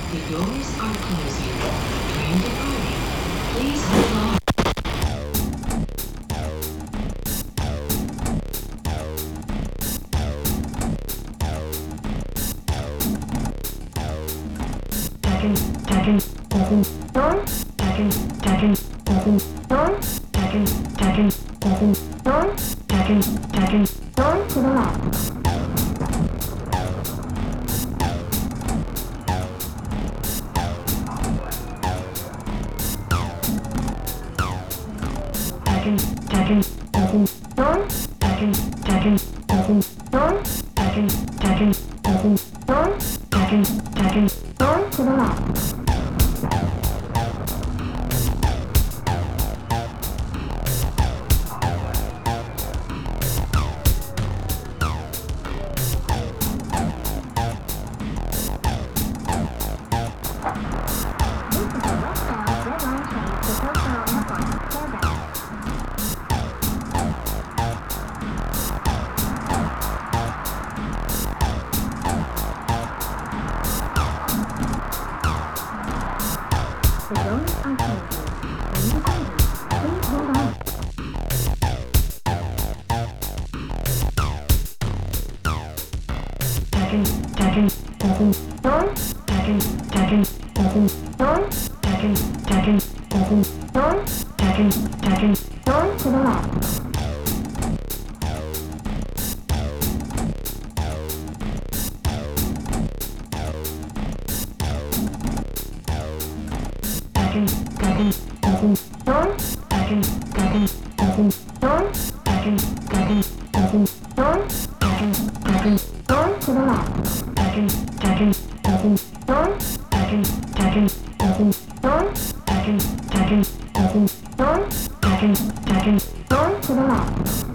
The doors are closing. Train departing. Please hold on. Door to the left. Door to the left. This is a westbound Red Line train to Tokyo Airport, Fairbanks. The doors are closing. Train departing. Please hold on. Door to the left. Door to the left. Door to the left.